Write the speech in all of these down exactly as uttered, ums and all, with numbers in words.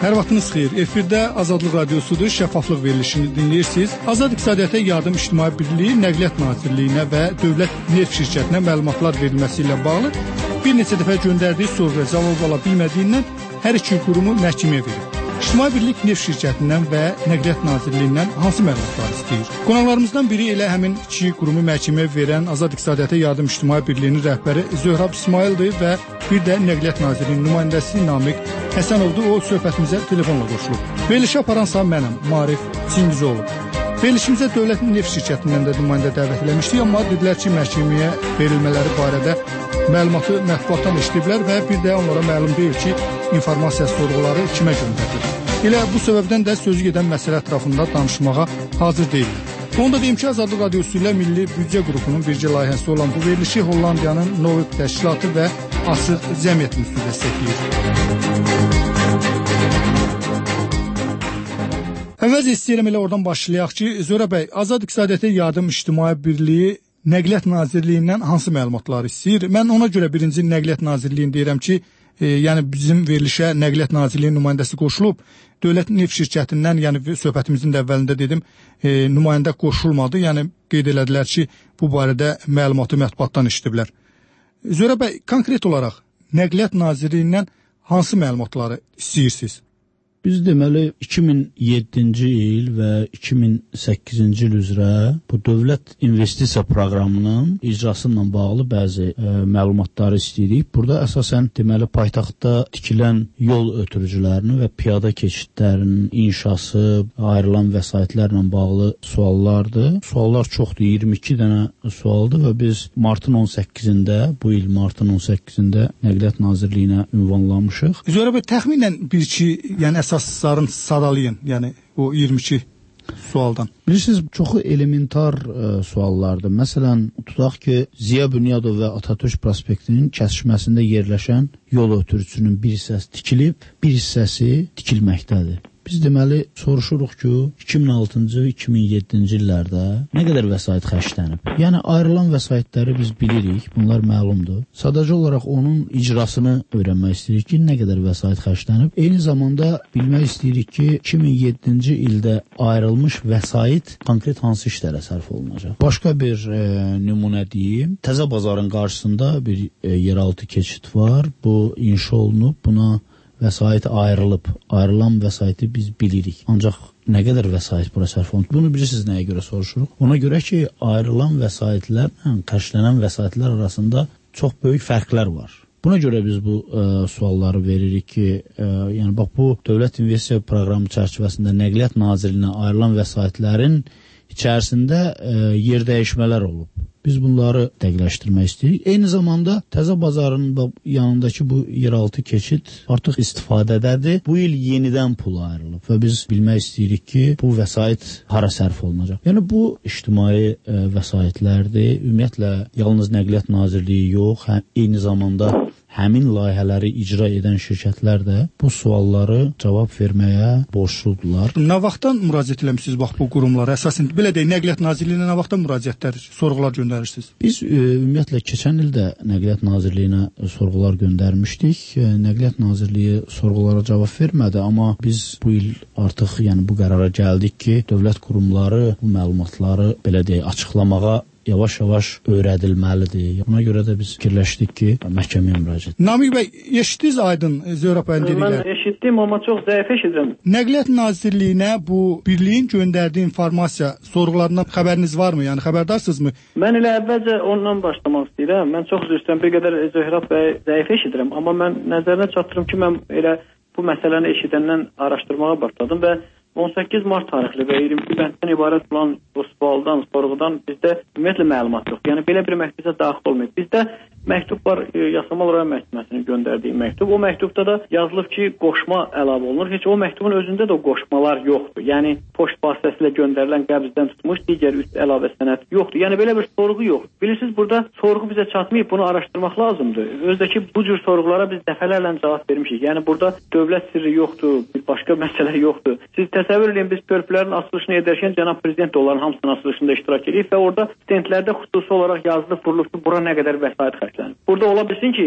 Hər vaxtınız xeyir. Efirdə Azadlıq Radiosudur, şəffaflıq verilişini dinləyirsiniz. Azad İqtisadiyyata Yardım İctimai Birliyi Nəqliyyat Nazirliyinə və Dövlət Neft Şirkətinə məlumatlar verilməsi ilə bağlı bir neçə dəfə göndərdiyi soruya cavab ala bilmədiyindən hər iki qurumu məhkəməyə verib. İctimai Birlik Neft Şirkətindən və Nəqliyyat Nazirliyindən hansı məlumatlar istəyir? Qonaqlarımızdan biri elə həmin iki qurumu məhkəməyə verən Azad İqtisadiyyata Yardım İctimai Birliyinin rəhbəri Zöhrab İsmayıldır və bir də Nəqliyyat Nazirliyinin nümayəndəsi Namiq Həsənovdur. O söhbətimizə telefonla qoşulub. Verilişi aparansa mənəm, Marif Çingizoğlu. Verilişimizə Dövlət Neft Şirkətindən də nümayəndə dəvət eləmişdik, amma dedilər ki, məhkəməyə verilmələri barədə məlumatı mətbuatdan eşidiblər və bir də onlara məlum deyil ki, informasiya sorğuları kimə göndərilir. Elə bu səbəbdən də sözü gedən məsələ ətrafında danışmağa hazır deyillər. Onu da deyim ki, Azadlıq Radiosu ilə Milli Büdcə Qrupunun bircə layihəsi olan bu verilişi Hollandiyanın Novib təşkilatı və Açıq Cəmiyyət Müstəvi dəstəkləyir. Əvvəlcə istəyirəm elə oradan başlayaq ki, Zöhrab bəy, Azad İqtisadiyyata Yardım İctimai Birliyi Nəqliyyat Nazirliyindən hansı məlumatları istəyir? Mən ona görə birinci Nəqliyyat Nazirliyini deyirəm ki, e, yəni bizim verilişə Nəqliyyat Nazirliyinin nümayəndəsi qoşulub, Dövlət Neft Şirkətindən, yəni söhbətimizin də əvvəlində dedim, e, nümayəndə qoşulmadı. Yəni qeyd elədilər ki, bu barədə məlumatı mətbuatdan eşidiblər. Zöhrab bəy, konkret olaraq Nəqliyyat Nazirliyindən hansı məlumatları istəyirsiniz? Biz deməli iki min yeddinci il və iki min səkkizinci il üzrə bu dövlət investisiya proqramının icrası ilə bağlı bəzi e, məlumatları istəyirik. Burada əsasən deməli paytaxtda tikilən yol ötürücülərinin və piyada keçidlərinin inşası, ayrılan vəsaitlərlə bağlı suallardır. Suallar çoxdur, iyirmi iki dənə sualdır və biz martın on səkkizində, bu il martın on səkkizində Nəqliyyat Nazirliyinə ünvanlamışıq. Zöhrab bəy, təxminən bir-iki, yəni əsasların sadalayın, yəni o iyirmi iki sualdan. Bilirsiniz, çoxu elementar ə, suallardır. Məsələn, tutaq ki, Ziya Bünyadov və Atatürk prospektinin kəsişməsində yerləşən yol ötürücüsünün bir hissəsi tikilib, bir hissəsi tikilməkdədir. Biz deməli soruşuruq ki, iki min altıncı iki min yeddinci illərdə nə qədər vəsait xərclənib? Yəni ayrılan vəsaitləri biz bilirik, bunlar məlumdur. Sadəcə olaraq onun icrasını öyrənmək istəyirik ki, nə qədər vəsait xərclənib. Eyni zamanda bilmək istəyirik ki, iki min yeddinci ildə ayrılmış vəsait konkret hansı işlərə sərf olunacaq? Başqa bir e, nümunə deyim. Təzə bazarın qarşısında bir e, yeraltı keçid var. Bu inşa olunub, buna vəsait ayrılıb. Ayrılan vəsaiti biz bilirik. Ancaq nə qədər vəsait bura sərf olunub? Bunu bilirsiniz nəyə görə soruşuruq? Ona görə ki, ayrılan vəsaitlərlə xərclənən vəsaitlər arasında çox böyük fərqlər var. Buna görə biz bu ə, sualları veririk ki, ə, yəni bax bu Dövlət İnvestisiya Proqramı çərçivəsində Nəqliyyat Nazirliyinə ayrılan vəsaitlərin içərisində ə, yer dəyişmələr olub. Biz bunları dəqiqləşdirmək istəyirik. Eyni zamanda Təzə bazarın yanındakı bu yeraltı keçid artıq istifadədədir. Bu il yenidən pul ayrılıb və biz bilmək istəyirik ki, bu vəsait hara sərf olunacaq. Yəni bu ictimai ə, vəsaitlərdir. Ümumiyyətlə yalnız Nəqliyyat Nazirliyi yox, hə, eyni zamanda həmin layihələri icra edən şirkətlər də bu sualları cavab verməyə borcludular. Nə vaxtdan müraciət eləmişsiniz bax bu qurumlara? Əsasən belə deyək, Nəqliyyat Nazirliyinə nə vaxtdan müraciətlər, sorğular göndərirsiniz? Biz e, ümumiyyətlə keçən ildə Nəqliyyat Nazirliyinə sorğular göndərmişdik. E, Nəqliyyat Nazirliyi sorğulara cavab vermədi, amma biz bu il artıq yəni bu qərara gəldik ki, dövlət qurumları bu məlumatları belə deyək açıqlamağa yavaş-yavaş öyrədilməlidir. Buna görə də biz fikirləşdik ki, məhkəməyə müraciət. Namiq bəy, eşitdiniz Aydın Zöhrab bəyin dedikləri? Mən eşitdim, amma çox zəif eşidirəm. Nəqliyyat Nazirliyinə bu birliyin göndərdiyi informasiya sorğularından xəbəriniz varmı? Yəni xəbərdarsınızmı? Mən elə əvvəlcə ondan başlamaq istəyirəm. Mən çox üzr istəyirəm, bir qədər Zöhrab bəy zəif eşidirəm, amma mən nəzərinə çatdırım ki, mən elə bu məsələni eşidəndən araşdırmağa başladım və on səkkiz mart tarixli və iyirmi iki bənddən ibarət olan bu sualdan, sorğudan bizdə ümumiyyətlə məlumat yox. Yəni belə bir məktubda daxil olmayıb. Bizdə məktub var, e, Yasamal Rayon Məhkəməsinin göndərdiyi məktub. O məktubda da yazılıb ki, qoşma əlavə olunur. Heç o məktubun özündə də o qoşmalar yoxdur. Yəni poçt vasitəsilə göndərilən qəbzdən tutmuş digər üst əlavə sənəd yoxdur. Yəni belə bir sorğu yox. Bilirsiniz, burada sorğu bizə çatmayıb, bunu araşdırmaq lazımdır. Özdəki bu cür sorğulara biz dəfələrlə cavab vermişik. Yəni burada dövlət sirri yoxdur, bir başqa məsələ yoxdur. Siz təsəvvür edin, biz körpülərin açılışını edərkən cənab prezident onların hamısının açılışında iştirak edib və orada stendlərdə xüsusi olaraq yazılıb vurulub ki, bura nə qədər vəsait xərclənir. Burada ola bilsin ki,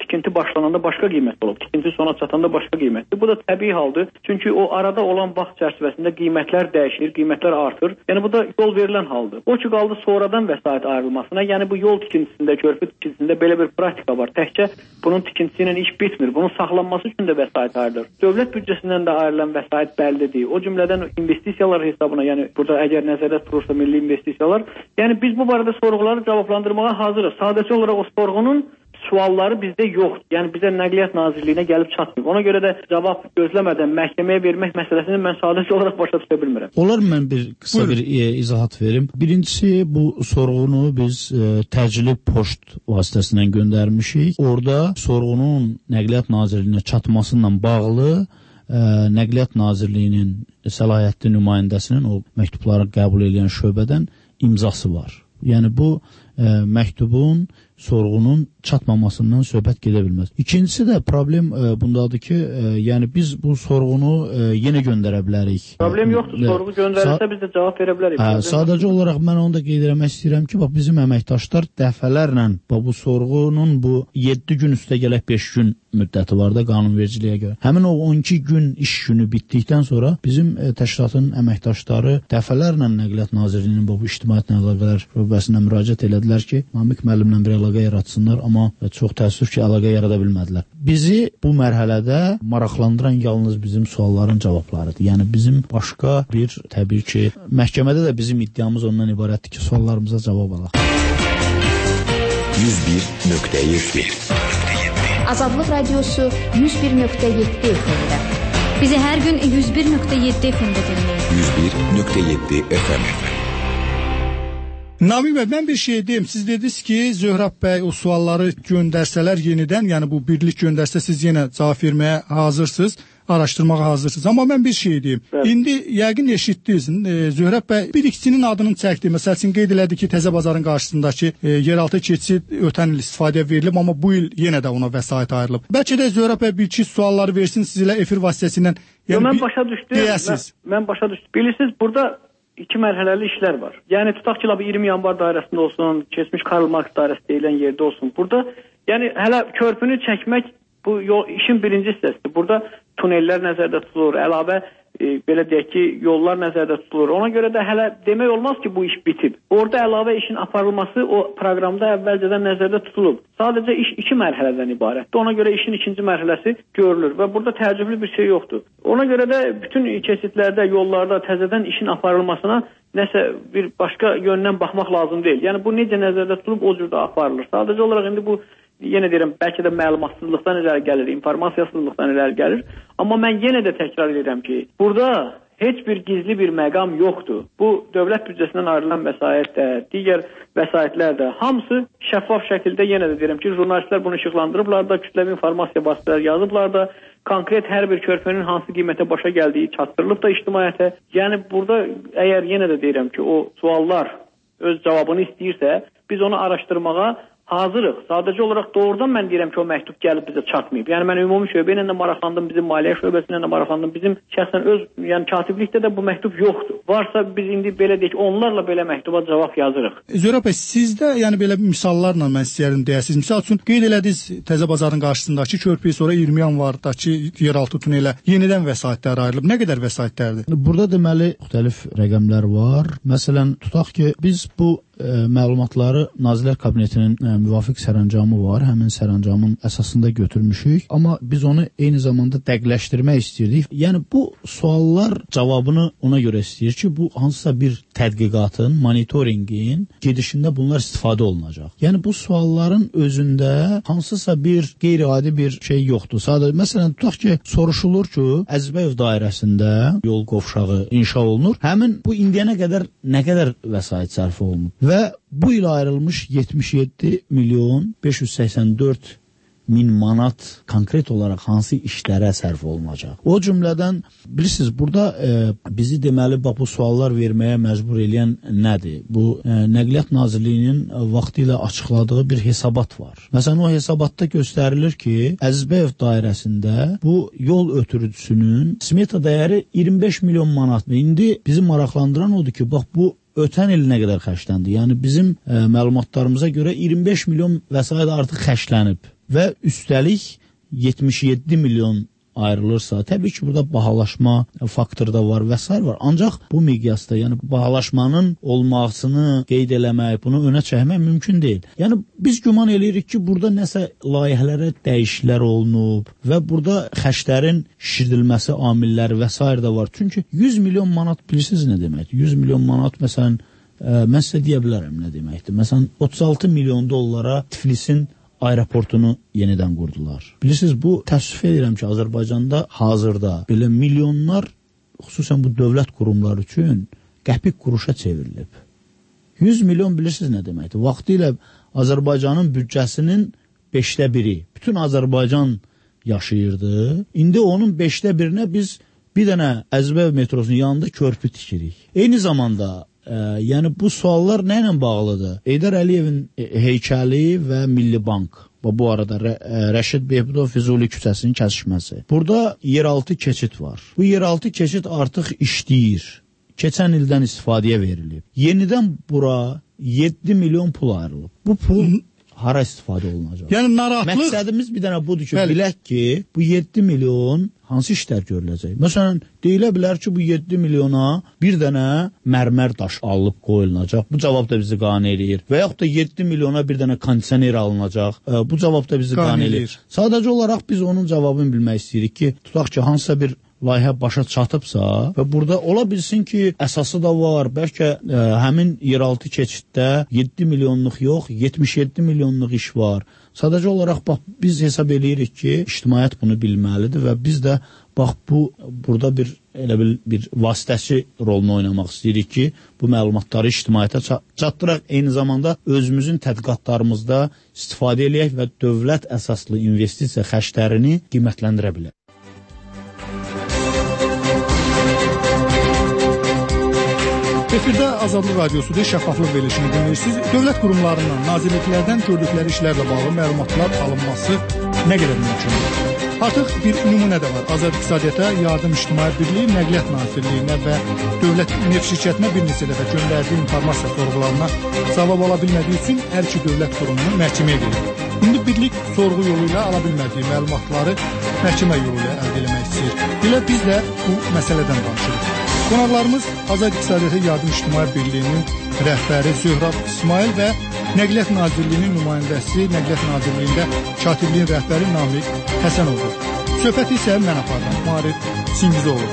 tikinti başlananda başqa qiymət olub, tikinti sona çatanda başqa qiymətdir. Bu da təbii haldır. Çünki o arada olan vaxt çərçivəsində qiymətlər dəyişir, qiymətlər artır. Yəni bu da yol verilən haldır. O ki qaldı sonradan vəsait ayrılmasına. Yəni bu yol tikintisində, körpü tikintisində belə bir praktika var. Təkcə bunun tikintisi ilə iş bitmir. Bunun saxlanması üçün də vəsait ayrılır. Dövlət büdcəsindən də ayrılan vəsait bəllidir. O cümlədən investisiyalar hesabına, yəni burada əgər nəzərdə tutulursa milli investisiyalar, yəni biz bu barədə sorğuları cavablandırmağa hazırıq. Sadəcə olaraq o sorğunun sualları bizdə yoxdur. Yəni bizə Nəqliyyat Nazirliyinə gəlib çatmır. Ona görə də cavab gözləmədən məhkəməyə vermək məsələsini mən sadəcə olaraq başa düşə bilmirəm. Olar mən bir qısa Buyurun. bir e, izahat verim. Birincisi bu sorğunu biz e, təcili poçt vasitəsilə göndərmişik. Orada sorğunun Nəqliyyat Nazirliyinə çatmasıyla bağlı e, Nəqliyyat Nazirliyinin səlahiyyətli nümayəndəsinin o məktubları qəbul edən şöbədən imzası var. Yəni bu e, məktubun, sorğunun çatmamasından söhbət gedə bilməz. İkincisi də problem e, bundadır ki, e, yəni biz bu sorğunu e, yenə göndərə bilərik. Problem yoxdur, e, sorğu göndərilsə biz də cavab verə bilərik. Hə, sadəcə olaraq mən onu da qeyd etmək istəyirəm ki, bax bizim əməkdaşlar dəfələrlə bax bu sorğunun bu yeddi gün üstə gələk beş gün müddəti var da qanunvericiliyə görə. Həmin o on iki gün iş günü bitdikdən sonra bizim e, təşkilatın əməkdaşları dəfələrlə Nəqliyyat Nazirliyinin bu İctimaiyyət Əlaqələr şöbəsinə müraciət elədilər ki, Namiq müəllimlə bir əlaqə yaratsınlar, amma e, çox təəssüf ki, əlaqə yarada bilmədilər. Bizi bu mərhələdə maraqlandıran yalnız bizim sualların cavablarıdır. Yəni bizim başqa bir, təbii ki, məhkəmədə də bizim iddiamız ondan ibarətdir ki, suallarımıza cavab alaq. yüz bir nöqtə yeddi Azadlıq Radiosu yüz bir nöqtə yeddi F M-də. Bizi hər gün yüz bir nöqtə yeddi F M-də dinləyin. yüz bir nöqtə yeddi F M. Namiq bəy, mən bir şey deyim. Siz dediniz ki, Zöhrab bəy o sualları göndərsələr yenidən, yəni bu birlik göndərsə siz yenə cavab verməyə hazırsınız, araşdırmağa hazırsınız. Amma mən bir şey deyim. Evet. İndi yəqin eşitdiniz, e, Zöhrab bəy bir ikisinin adının çəkdi. Məsəl üçün qeyd elədi ki, Təzə Bazarın qarşısındakı e, yeraltı keçid ötən il istifadəyə verilib, amma bu il yenə də ona vəsait ayrılıb. Bəlkə də Zöhrab bəy bir iki sualları versin sizlə efir vasitəsilə. Yəni, mən başa düşdüm. Mən, mən başa düşdüm. Bilirsiniz, burada iki mərhələli işlər var. Yəni tutaq ki, iyirmi yanvar dairəsində olsun, keçmiş Karl Marx dairəsi deyilən yerdə olsun. Burada yəni hələ körpünü çəkmək bu yol, işin birinci hissəsidir. Burada tunellər nəzərdə tutulur, əlavə e, belə deyək ki, yollar nəzərdə tutulur. Ona görə də hələ demək olmaz ki, bu iş bitib. Orada əlavə işin aparılması o proqramda əvvəlcədən nəzərdə tutulub. Sadəcə iş iki mərhələdən ibarətdir. Ona görə işin ikinci mərhələsi görülür və burada təəccüblü bir şey yoxdur. Ona görə də bütün keçidlərdə, yollarda təzədən işin aparılmasına nəsə bir başqa yöndən baxmaq lazım deyil. Yəni bu necə nəzərdə tutulub o cürdə aparılır. Sadəcə olaraq indi bu yenə deyirəm, bəlkə də məlumatsızlıqdan irəli gəlir, informasiyasızlıqdan irəli gəlir. Amma mən yenə də təkrar edirəm ki, burada heç bir gizli bir məqam yoxdur. Bu dövlət büdcəsindən ayrılan vəsait də, digər vəsaitlər də hamısı şəffaf şəkildə, yenə də deyirəm ki, jurnalistlər bunu işıqlandırıblar da, kütləvi informasiya vasitələri yazıblar da, konkret hər bir körpünün hansı qiymətə başa gəldiyi çatdırılıb da ictimaiyyətə. Yəni burada əgər yenə də deyirəm ki, o suallar öz cavabını istəyirsə, biz onu araşdırmağa hazırıq. Sadəcə olaraq doğrudan mən deyirəm ki, o məktub gəlib bizə çatmayıb. Yəni mən ümumi şöbə ilə də maraqlandım, bizim maliyyə şöbəsi ilə də maraqlandım. Bizim şəxsən öz, yəni katiblikdə də bu məktub yoxdur. Varsa biz indi belə deyək, onlarla belə məktuba cavab yazırıq. Zöhrab bəy, sizdə yəni belə misallarla mən istəyirəm deyəsiniz. Misal üçün qeyd elədiniz Təzə Bazarın qarşısındakı körpüyə, sonra iyirmi yanvardakı yeraltı tunelə yenidən vəsaitlər ayrılıb. Nə qədər vəsaitlərdir? Burada deməli müxtəlif rəqəmlər var. Məsələn, tutaq ki, biz bu ə, məlumatları Nazirlər Kabinetinin ə, müvafiq sərəncamı var. Həmin sərəncamın əsasında götürmüşük. Amma biz onu eyni zamanda dəqiqləşdirmək istəyirdik. Yəni bu suallar cavabını ona görə istəyir ki, bu hansısa bir tədqiqatın, monitorinqin gedişində bunlar istifadə olunacaq. Yəni bu sualların özündə hansısa bir qeyri-adi bir şey yoxdur. Sadəcə məsələn tutaq ki, soruşulur ki, Əzbəyev dairəsində yol qovşağı inşa olunur. Həmin bu indiyənə qədər nə qədər vəsait sərf olunub? Və bu il ayrılmış yetmiş yeddi milyon beş yüz səksən dörd min manat konkret olaraq hansı işlərə sərf olunacaq? O cümlədən bilirsiniz, burada e, bizi deməli bax, bu suallar verməyə məcbur edən nədir? Bu e, Nəqliyyat Nazirliyinin vaxtilə açıqladığı bir hesabat var. Məsələn, o hesabatda göstərilir ki, Əzbəyev dairəsində bu yol ötürücüsünün smeta dəyəri iyirmi beş milyon manatdır. İndi bizi maraqlandıran odur ki, bax bu ötən il nə qədər xərcləndi? Yəni bizim e, məlumatlarımıza görə iyirmi beş milyon vəsait artıq xərclənib. və üstəlik yetmiş yeddi milyon ayrılırsa, təbii ki, burada bahalaşma faktoru da var və s. var. Ancaq bu miqyasda, yəni bahalaşmanın olmasını qeyd eləmək, bunu önə çəkmək mümkün deyil. Yəni biz güman eləyirik ki, burada nəsə layihələrə dəyişikliklər olunub və burada xərclərin şişirdilməsi amilləri və s. də var. Çünki yüz milyon manat bilirsiniz nə deməkdir? yüz milyon manat məsələn, ə, mən sizə deyə bilərəm nə deməkdir. Məsələn, otuz altı milyon dollara Tiflisin aeroportunu yenidən qurdular. Bilirsiniz, bu təəssüf edirəm ki, Azərbaycanda hazırda belə milyonlar, xüsusən bu dövlət qurumları üçün qəpik quruşa çevrilib. yüz milyon bilirsiniz nə deməkdir? Vaxtilə Azərbaycanın büdcəsinin beşdə biri, bütün Azərbaycan yaşayırdı. İndi onun beşdə birinə biz bir dənə Əzbəv metrosunun yanında körpü tikirik. Eyni zamanda Ə, yəni bu suallar nə ilə bağlıdır? Heydər Əliyevin heykəli və Milli Bank və bu arada Rə, ə, Rəşid Behbudov Füzuli küçəsinin kəsişməsi. Burada yeraltı keçid var. Bu yeraltı keçid artıq işləyir. Keçən ildən istifadəyə verilib. Yenidən bura yeddi milyon pul ayrılıb. Bu pul hara istifadə olunacaq? Yəni narahatlıq... Məqsədimiz bir dənə budur ki, Bəli. bilək ki, bu yeddi milyon hansı işlər görüləcək? Məsələn, deyilə bilər ki, bu yeddi milyona bir dənə mərmər daş alıb qoyulacaq. Bu cavab da bizi qane eləyir. Və yaxud da yeddi milyona bir dənə kondisioner alınacaq. Bu cavab da bizi qane eləyir. Sadəcə olaraq biz onun cavabını bilmək istəyirik ki, tutaq ki, hansısa bir layihə başa çatıbsa və burada ola bilsin ki, əsası da var. Bəlkə ə, həmin yeraltı keçiddə yeddi milyonluq yox, yetmiş yeddi milyonluq iş var. Sadəcə olaraq bax biz hesab eləyirik ki, ictimaiyyət bunu bilməlidir və biz də bax bu burada bir elə bir, bir vasitəçi rolunu oynamaq istəyirik ki, bu məlumatları ictimaiyyətə çatdıraq, eyni zamanda özümüzün tədqiqatlarımızda istifadə eləyək və dövlət əsaslı investisiya xərclərini qiymətləndirə bilək. Efirdə Azadlıq Radiosu'da şəffaflıq verilişini dinləyirsiniz. Dövlət qurumlarından, nazirliklərdən gördükləri işlərlə bağlı məlumatlar alınması nə qədər mümkündür? Artıq bir nümunə də var. Azad İqtisadiyyata Yardım İctimai Birliyi Nəqliyyat Nazirliyinə və Dövlət Neft Şirkətinə bir neçə dəfə göndərdiyi informasiya sorğularına cavab ala bilmədiyi üçün hər iki dövlət qurumunu məhkəməyə verir. İndi birlik sorğu yolu ilə ala bilmədiyi məlumatları məhkəmə yolu ilə əldə etmək istəyir. Elə biz də bu məsələdən danışırıq. Qonaqlarımız Azad İqtisadiyyata Yardım İctimai Birliyinin rəhbəri Zöhrab İsmail və Nəqliyyat Nazirliyinin nümayəndəsi, Nəqliyyat Nazirliyində katibliyin rəhbəri Namiq Həsənov. Söhbəti isə mən apardım, Marif Singizoğlu.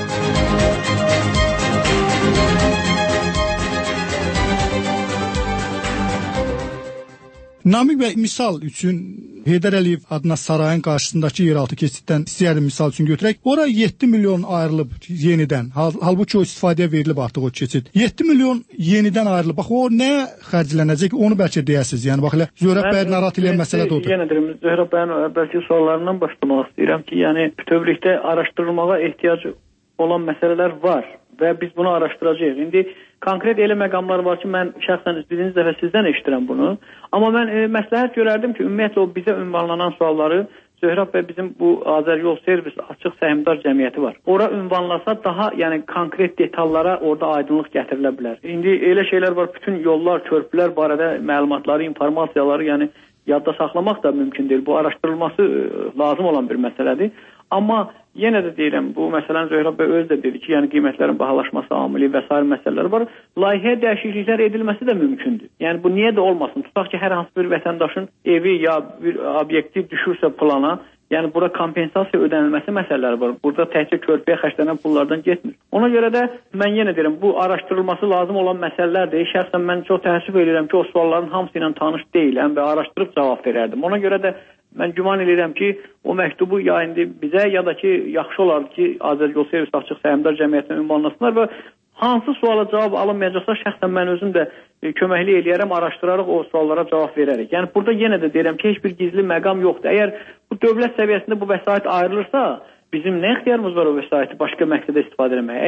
Namiq bəy, misal üçün Heydər Əliyev adına sarayın qarşısındakı yeraltı keçiddən istəyərdim misal üçün götürək. Ora yeddi milyon ayrılıb yenidən. Hal, halbuki o istifadəyə verilib artıq o keçid. yeddi milyon yenidən ayrılıb. Bax o nə xərclənəcək? Onu bəlkə deyəsiz. Yəni bax elə Zöhrab bəy narahat edən məsələ də odur. Yenə deyirəm, Zöhrab bəyin əvvəlki suallarından başlamaq istəyirəm ki, yəni bütövlükdə araşdırılmağa ehtiyac olan məsələlər var və biz bunu araşdıracağıq. İndi konkret elə məqamlar var ki, mən şəxsən birinci dəfə sizdən eşidirəm bunu. Amma mən e, məsləhət görərdim ki, ümumiyyətlə o bizə ünvanlanan sualları Zöhrab bəy bizim bu Azəryol Servis Açıq Səhmdar Cəmiyyəti var. Ora ünvanlasa daha yəni konkret detallara orada aydınlıq gətirilə bilər. İndi elə şeylər var, bütün yollar, körpülər barədə məlumatları, informasiyaları yəni yadda saxlamaq da mümkün deyil. Bu araşdırılması e, lazım olan bir məsələdir. Amma yenə də deyirəm, bu məsələn Zöhrab bəy özü də dedi ki, yəni qiymətlərin bahalaşması amili və sair məsələlər var. Layihəyə dəyişikliklər edilməsi də mümkündür. Yəni bu niyə də olmasın? Tutaq ki, hər hansı bir vətəndaşın evi ya bir obyekti düşürsə plana, yəni bura kompensasiya ödənilməsi məsələləri var. Burada təkcə körpüyə xərclənən pullardan getmir. Ona görə də mən yenə deyirəm, bu araşdırılması lazım olan məsələlərdir. Şəxsən mən çox təəssüf edirəm ki, o sualların hamısı ilə tanış deyiləm və araşdırıb cavab verərdim. Ona görə də mən güman edirəm ki, o məktubu ya indi bizə ya da ki, yaxşı olardı ki, Azərbaycan Servis Açıq Səhmdar Cəmiyyətinə ünvanlasınlar və hansı suala cavab alınmayacaqsa şəxsən mən özüm də e, köməkli eləyərəm, araşdıraraq o suallara cavab verərək. Yəni burada yenə də deyirəm ki, heç bir gizli məqam yoxdur. Əgər bu dövlət səviyyəsində bu vəsait ayrılırsa, bizim nə ixtiyarımız var o vəsaiti başqa məqsədə istifadə etməyə? Əgər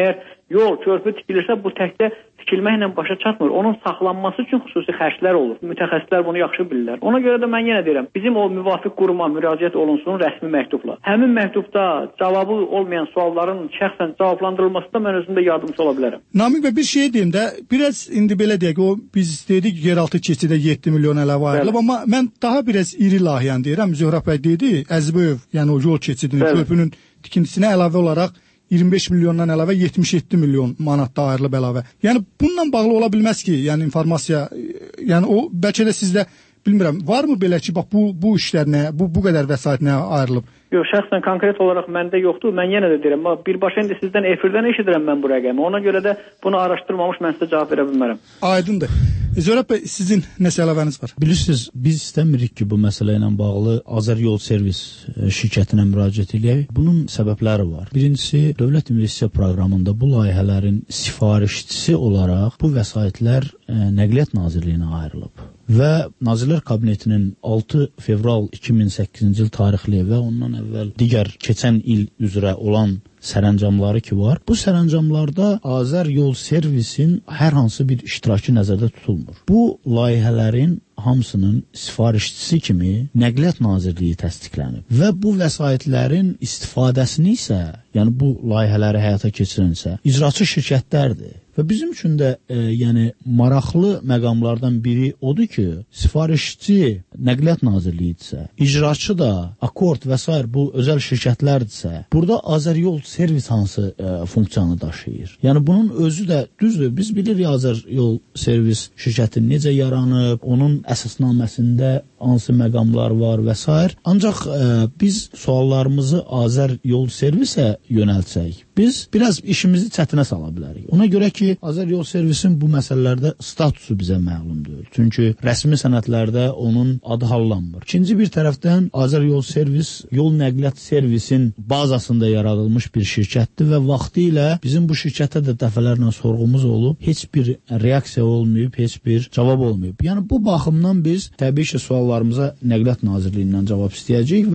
yol, körpü tikilirsə bu təkcə tikilməklə başa çatmır. Onun saxlanması üçün xüsusi xərclər olur. Mütəxəssislər bunu yaxşı bilirlər. Ona görə də mən yenə deyirəm, bizim o müvafiq quruma müraciət olunsun rəsmi məktubla. Həmin məktubda cavabı olmayan sualların şəxsən cavablandırılmasında mən özümdə yardımcı ola bilərəm. Namiq bəy, bir şey deyim də, biraz indi belə deyək, o biz dedik yeraltı keçidə yeddi milyon əlavə ayrılıb, amma mən daha biraz iri layihəni deyirəm. Zöhrə bəy dedi, Əzbəyev, yəni o yol keçidinin, körpünün tikintisinə əlavə olaraq iyirmi beş milyondan əlavə yetmiş yeddi milyon manat da ayrılıb əlavə. Yəni bununla bağlı ola bilməz ki, yəni informasiya, yəni o bəlkə də sizdə bilmirəm, varmı belə ki, bax bu bu işlər nə, bu bu qədər vəsait nə ayrılıb? Yox, şəxsən konkret olaraq məndə yoxdur. Mən yenə də deyirəm, birbaşa indi sizdən efirdən eşidirəm mən bu rəqəmi. Ona görə də bunu araşdırmamış mən sizə cavab verə bilmərəm. Aydındır. Zöhrə bəy, sizin nəsə əlavəniz var? Bilirsiniz, biz istəmirik ki, bu məsələ ilə bağlı Azər Yol Servis şirkətinə müraciət edək. Bunun səbəbləri var. Birincisi, Dövlət İnvestisiya Proqramında bu layihələrin sifarişçisi olaraq bu vəsaitlər Nəqliyyat Nazirliyinə ayrılıb. Və Nazirlər Kabinetinin altı fevral iki min səkkizinci il tarixli və ondan əvvəl digər keçən il üzrə olan sərəncamları ki var. Bu sərəncamlarda Azər Yol Servisin hər hansı bir iştirakı nəzərdə tutulmur. Bu layihələrin hamısının sifarişçisi kimi Nəqliyyat Nazirliyi təsdiqlənib və bu vəsaitlərin istifadəsini isə, yəni bu layihələri həyata keçirən isə icraçı şirkətlərdir. Və bizim üçün də e, yəni maraqlı məqamlardan biri odur ki, sifarişçi Nəqliyyat Nazirliyidirsə, icraçı da Akord və s. bu özəl şirkətlərdirsə, burada Azər Yol Servis hansı e, funksiyanı daşıyır? Yəni bunun özü də düzdür. Biz bilirik Azər Yol Servis şirkəti necə yaranıb, onun əsasnaməsində hansı məqamlar var və s. Ancaq e, biz suallarımızı Azər Yol Servisə yönəltsək, biz biraz işimizi çətinə sala bilərik. Ona görə ki, Azər Yol Servisin bu məsələlərdə statusu bizə məlum deyil. Çünki rəsmi sənədlərdə onun adı hallanmır. İkinci bir tərəfdən Azər Yol Servis yol nəqliyyat servisin bazasında yaradılmış bir şirkətdir və vaxtı ilə bizim bu şirkətə də dəfələrlə sorğumuz olub, heç bir reaksiya olmayıb, heç bir cavab olmayıb. Yəni bu baxımdan biz təbii ki, suallarımıza Nəqliyyat Nazirliyindən cavab istəyəcəyik.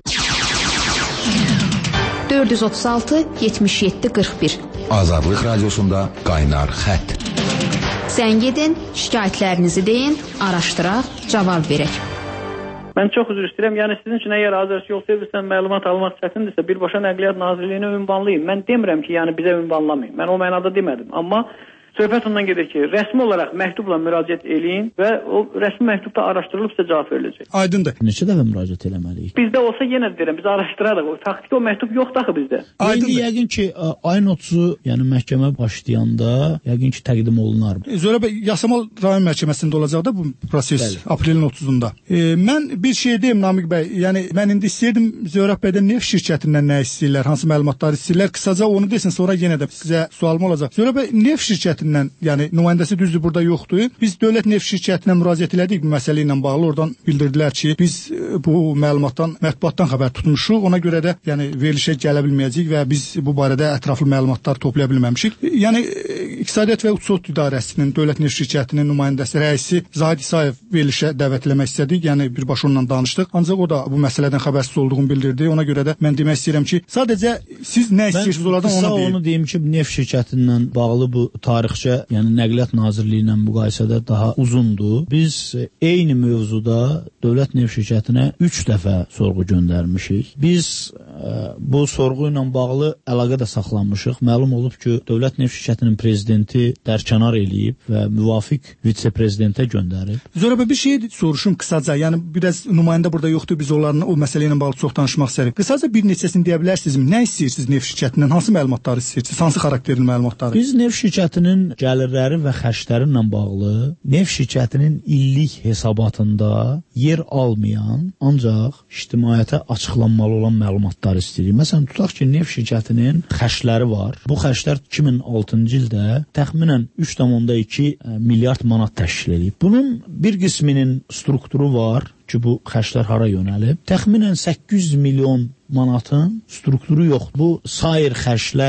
dörd yüz otuz altı yetmiş yeddi qırx bir Azadlıq Radiosunda qaynar xətt. Zəng edin, şikayətlərinizi deyin, araşdıraq, cavab verək. Mən çox üzr istəyirəm. Yəni sizin üçün əgər Azər Yol Servisindən məlumat almaq çətindirsə, birbaşa Nəqliyyat Nazirliyinə ünvanlayın. Mən demirəm ki, yəni bizə ünvanlamayın. Mən o mənada demədim. Amma söhbət ondan gedir ki, rəsmi olaraq məktubla müraciət eləyin və o rəsmi məktubda araşdırılıb sizə cavab veriləcək. Aydındır. Neçə dəfə müraciət eləməliyik? Bizdə olsa yenə deyirəm, biz araşdırarıq. O faktiki o məktub yoxdur axı bizdə. İndi yəqin ki, ayın otuzu, yəni məhkəmə başlayanda yəqin ki, təqdim olunar. Zöhrə bəy, Yasamal rayon məhkəməsində olacaq da bu proses. Bəli. Aprelin otuzunda. E, mən bir şey deyim Namiq bəy, yəni mən indi istəyirdim Zöhrə bəydən neft şirkətindən nə istəyirlər, hansı məlumatlar istəyirlər. Qısaca onu desin, sonra yenə də sizə sualım olacaq. Zöhrə bəy, neft şirkəti yəni nümayəndəsi düzdür burada yoxdur. Biz Dövlət Neft şirkətinə müraciət elədik bu məsələ ilə bağlı. Oradan bildirdilər ki, biz bu məlumatdan, mətbuatdan xəbər tutmuşuq. Ona görə də yəni verilişə gələ bilməyəcəyik və biz bu barədə ətraflı məlumatlar toplaya bilməmişik. Yəni İqtisadiyyat və Uçot İdarəsinin Dövlət Neft şirkətinin nümayəndəsi rəisi Zahid İsayev verilişə dəvət eləmək istədik. Yəni birbaşa onunla danışdıq. Ancaq o da bu məsələdən xəbərsiz olduğunu bildirdi. Ona görə də mən demək istəyirəm ki, sadəcə siz nə istəyirsiniz oradan onu deyin. Onu deyim ki, neft şirkətindən bağlı bu tarixçə, yəni Nəqliyyat Nazirliyi ilə müqayisədə daha uzundur. Biz eyni mövzuda Dövlət Neft şirkətinə üç dəfə sorğu göndərmişik. Biz ə, bu sorğu ilə bağlı əlaqə də saxlanmışıq. Məlum olub ki, Dövlət Neft şirkətinin prezidenti dərkənar eləyib və müvafiq vitse-prezidentə göndərib. Zöhrə bəy, bir şey soruşum qısaca. Yəni biraz nümayəndə burada yoxdur. Biz onlarla o məsələ ilə bağlı çox danışmaq istəyirik. Qısaca bir neçəsini deyə bilərsinizmi? Nə istəyirsiniz neft şirkətindən? Hansı məlumatları istəyirsiniz? Hansı xarakterli məlumatları? Biz neft şirkətinin gəlirləri və xərcləri ilə bağlı neft şirkətinin illik hesabatında yer almayan, ancaq ictimaiyyətə açıqlanmalı olan məlumatlar istəyirik. Məsələn, tutaq ki, neft şirkətinin xərcləri var. Bu xərclər iki min altıncı ildə təxminən üç nöqtə iki milyard manat təşkil edib. Bunun bir qisminin strukturu var ki, bu xərclər hara yönəlib. Təxminən səkkiz yüz milyon manatın strukturu yoxdur. Bu sair xərclər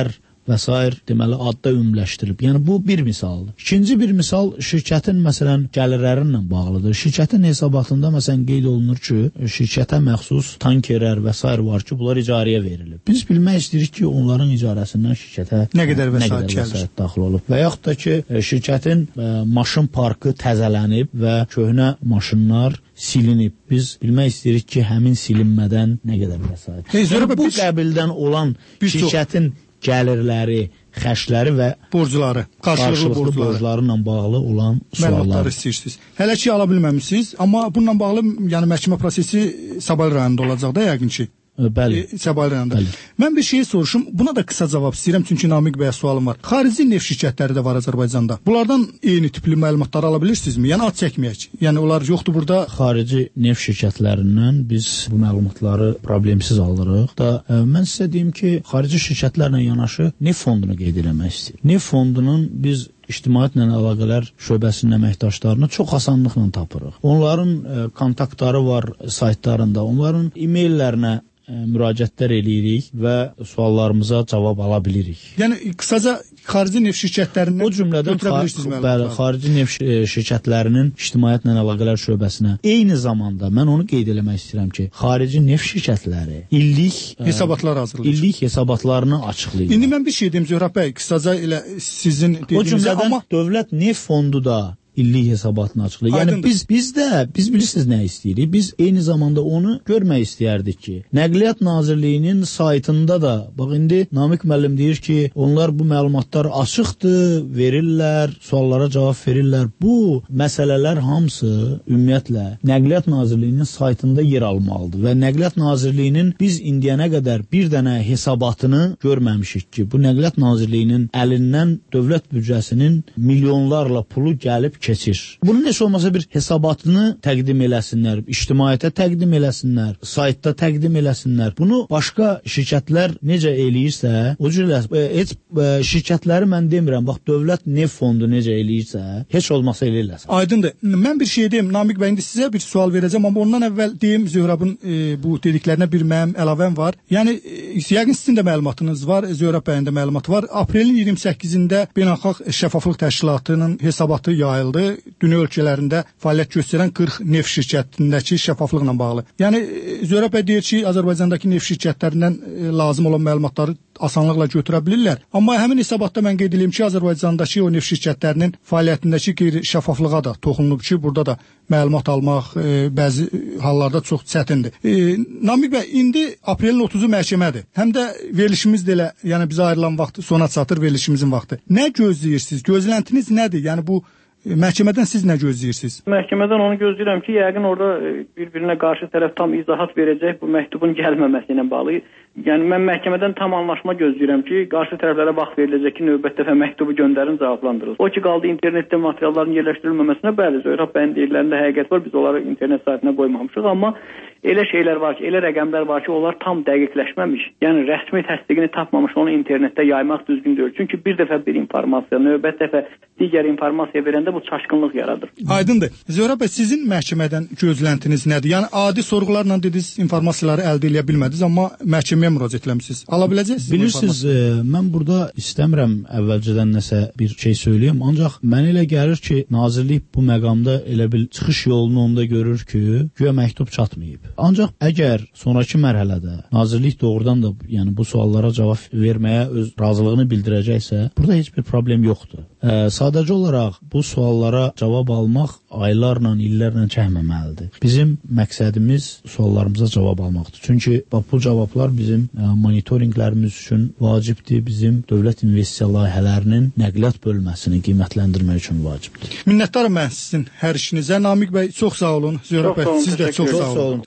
və s. deməli adda ümumiləşdirib. Yəni bu bir misaldır. İkinci bir misal şirkətin məsələn gəlirləri ilə bağlıdır. Şirkətin hesabatında məsələn qeyd olunur ki, şirkətə məxsus tankerlər və s. var ki, bunlar icarəyə verilib. Biz bilmək istəyirik ki, onların icarəsindən şirkətə nə qədər vəsait gəlir, daxil olub və yaxud da ki, şirkətin ə, maşın parkı təzələnib və köhnə maşınlar silinib. Biz bilmək istəyirik ki, həmin silinmədən nə qədər vəsait. Hey, yəni, bu qəbildən olan şirkətin gəlirləri, xərcləri və borcları, qarşılıqlı borcları. borcları ilə bağlı olan suallar istəyirsiniz. Hələ ki ala bilməmisiniz, amma bununla bağlı yəni məhkəmə prosesi Sabal rayonunda olacaq da yəqin ki. Bəli. E, Sabal rayonunda. Mən bir şey soruşum, buna da qısa cavab istəyirəm çünki Namiq bəyə sualım var. Xarici neft şirkətləri də var Azərbaycanda. Bunlardan eyni tipli məlumatlar ala bilirsinizmi? Yəni ad çəkməyək. Yəni onlar yoxdur burada. Xarici neft şirkətlərindən biz bu məlumatları problemsiz alırıq. Da ə, mən sizə deyim ki, xarici şirkətlərlə yanaşı neft fondunu qeyd etmək istəyirəm. Neft fondunun biz İctimaiyyətlə əlaqələr şöbəsinin əməkdaşlarını çox asanlıqla tapırıq. Onların ə, kontaktları var saytlarında, onların e-maillərinə ə, müraciətlər eləyirik və suallarımıza cavab ala bilirik. Yəni qısaca xarici neft şirkətlərindən o cümlədən xar bəli, xarici neft şirkətlərinin İctimaiyyətlə əlaqələr şöbəsinə eyni zamanda mən onu qeyd etmək istəyirəm ki, xarici neft şirkətləri illik hesabatlar hazırlayır. İllik hesabatlarını açıqlayır. İndi mən bir şey deyim Zöhrab bəy, qısaca elə sizin dediyinizə, amma Dövlət Neft Fondu da illik hesabatını açıqlayır. Yəni biz biz də biz bilirsiniz nə istəyirik? Biz eyni zamanda onu görmək istəyərdik ki, Nəqliyyat Nazirliyinin saytında da bax indi Namiq müəllim deyir ki, onlar bu məlumatlar açıqdır, verirlər, suallara cavab verirlər. Bu məsələlər hamısı ümumiyyətlə Nəqliyyat Nazirliyinin saytında yer almalıdır və Nəqliyyat Nazirliyinin biz indiyənə qədər bir dənə hesabatını görməmişik ki, bu Nəqliyyat Nazirliyinin əlindən dövlət büdcəsinin milyonlarla pulu gəlib keçir. Bunun heç olmasa bir hesabatını təqdim eləsinlər, ictimaiyyətə təqdim eləsinlər, saytda təqdim eləsinlər. Bunu başqa şirkətlər necə eləyirsə, o cür heç şirkətləri mən demirəm, bax Dövlət Neft Fondu necə eləyirsə, heç olmasa eləyirlər. Aydındır. Mən bir şey deyim, Namiq bəy, indi sizə bir sual verəcəm, amma ondan əvvəl deyim Zöhrabın e, bu dediklərinə bir mənim əlavəm var. Yəni e, yəqin sizin də məlumatınız var, Zöhrab bəyin də məlumatı var. Aprelin iyirmi səkkizində Beynəlxalq Şəffaflıq Təşkilatının hesabatı yayıldı. Dünya ölkələrində fəaliyyət göstərən qırx neft şirkətindəki şəffaflıqla bağlı. Yəni Zöhrab bəy deyir ki, Azərbaycandakı neft şirkətlərindən lazım olan məlumatları asanlıqla götürə bilirlər. Amma həmin hesabatda mən qeyd edeyim ki, Azərbaycandakı o neft şirkətlərinin fəaliyyətindəki qeyri-şəffaflığa da toxunulub ki, burada da məlumat almaq e, bəzi hallarda çox çətindir. E, Namiq bəy, indi aprelin otuzu məhkəmədir. Həm də verilişimiz də elə, yəni bizə ayrılan vaxt sona çatır, verilişimizin vaxtı. Nə gözləyirsiniz? Gözləntiniz nədir? Yəni bu məhkəmədən siz nə gözləyirsiniz? Məhkəmədən onu gözləyirəm ki, yəqin orada bir-birinə qarşı tərəf tam izahat verəcək bu məktubun gəlməməsi ilə bağlı. Yəni mən məhkəmədən tam anlaşma gözləyirəm ki, qarşı tərəflərə vaxt veriləcək ki, növbət dəfə məktubu göndərin, cavablandırılsın. O ki, qaldı internetdə materialların yerləşdirilməməsinə, bəli, Zöhrab bəyin deyirlərində həqiqət var, biz onları internet saytına qoymamışıq, amma elə şeylər var ki, elə rəqəmlər var ki, onlar tam dəqiqləşməmiş, yəni rəsmi təsdiqini tapmamış, onu internetdə yaymaq düzgün deyil. Çünki bir dəfə bir informasiya, növbət dəfə digər informasiya verəndə bu çaşqınlıq yaradır. Aydındır. Zöhrab bəy, sizin məhkəmədən gözləntiniz nədir? Yəni adi sorğularla dediniz, informasiyaları əldə edə bilmədiniz, amma məhkəməyə müraciət etmisiniz. Ala biləcəksiniz? Bilirsiniz, e, mən burada istəmirəm əvvəlcədən nəsə bir şey söyləyim, ancaq mənə elə gəlir ki, nazirlik bu məqamda elə bil çıxış yolunu onda görür ki, güya məktub çatmayıb. Ancaq əgər sonraki mərhələdə nazirlik doğrudan da yəni bu suallara cavab verməyə öz razılığını bildirəcəksə, burada heç bir problem yoxdur. Ə, sadəcə olaraq bu suallara cavab almaq aylarla, illərlə çəkməməlidir. Bizim məqsədimiz suallarımıza cavab almaqdır. Çünki bax, bu cavablar bizim ə, monitorinqlərimiz üçün vacibdir, bizim dövlət investisiya layihələrinin nəqliyyat bölməsini qiymətləndirmək üçün vacibdir. Minnətdaram mən sizin hər işinizə. Namiq bəy, çox sağ olun. Zöhrab bəy, siz də çox sağ olun.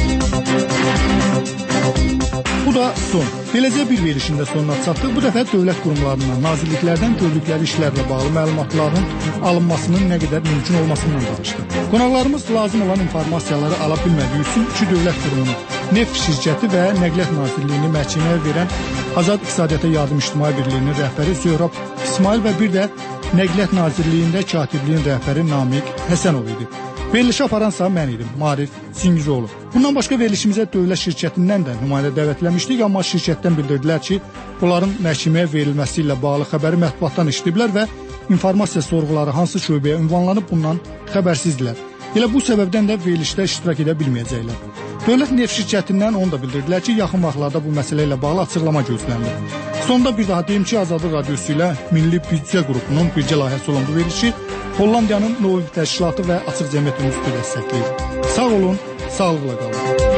Bu da son. Beləcə bir verilişində sonuna çatdıq. Bu dəfə dövlət qurumlarından, nazirliklərdən gördükləri işlərlə bağlı məlumatların alınmasının nə qədər mümkün olmasından danışdıq. Qonaqlarımız lazım olan informasiyaları ala bilmədiyi üçün iki dövlət qurumunu, Neft şirkəti və Nəqliyyat Nazirliyini məhkəməyə verən Azad İqtisadiyyata Yardım İctimai Birliyinin rəhbəri Zöhrab İsmail və bir də Nəqliyyat Nazirliyində katibliyin rəhbəri Namiq Həsənov idi. Verilişi aparansa mən idim, Marif Singizoğlu. Bundan başqa verilişimizə dövlət şirkətindən də nümayəndə dəvətləmişdik, amma şirkətdən bildirdilər ki, bunların məhkəməyə verilməsi ilə bağlı xəbəri mətbuatdan eşidiblər və informasiya sorğuları hansı şöbəyə ünvanlanıb bundan xəbərsizdilər. Elə bu səbəbdən də verilişdə iştirak edə bilməyəcəklər. Dövlət neft şirkətindən onu da bildirdilər ki, yaxın vaxtlarda bu məsələ ilə bağlı açıqlama gözlənilir. Sonda bir daha deyim ki, Azadlıq Radiosu ilə Milli Büdcə qrupunun birgə layihəsi olan bu verilişi Hollandiyanın Novib təşkilatı və Açıq Cəmiyyət Universiteti dəstəkləyir. Sağ olun, sağlıqla qalın.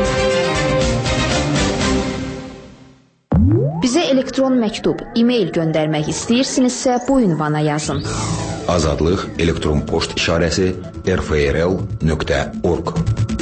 Bizə elektron məktub, e-mail göndərmək istəyirsinizsə bu ünvana yazın. Azadlıq elektron poçt işarəsi r f r l nöqtə org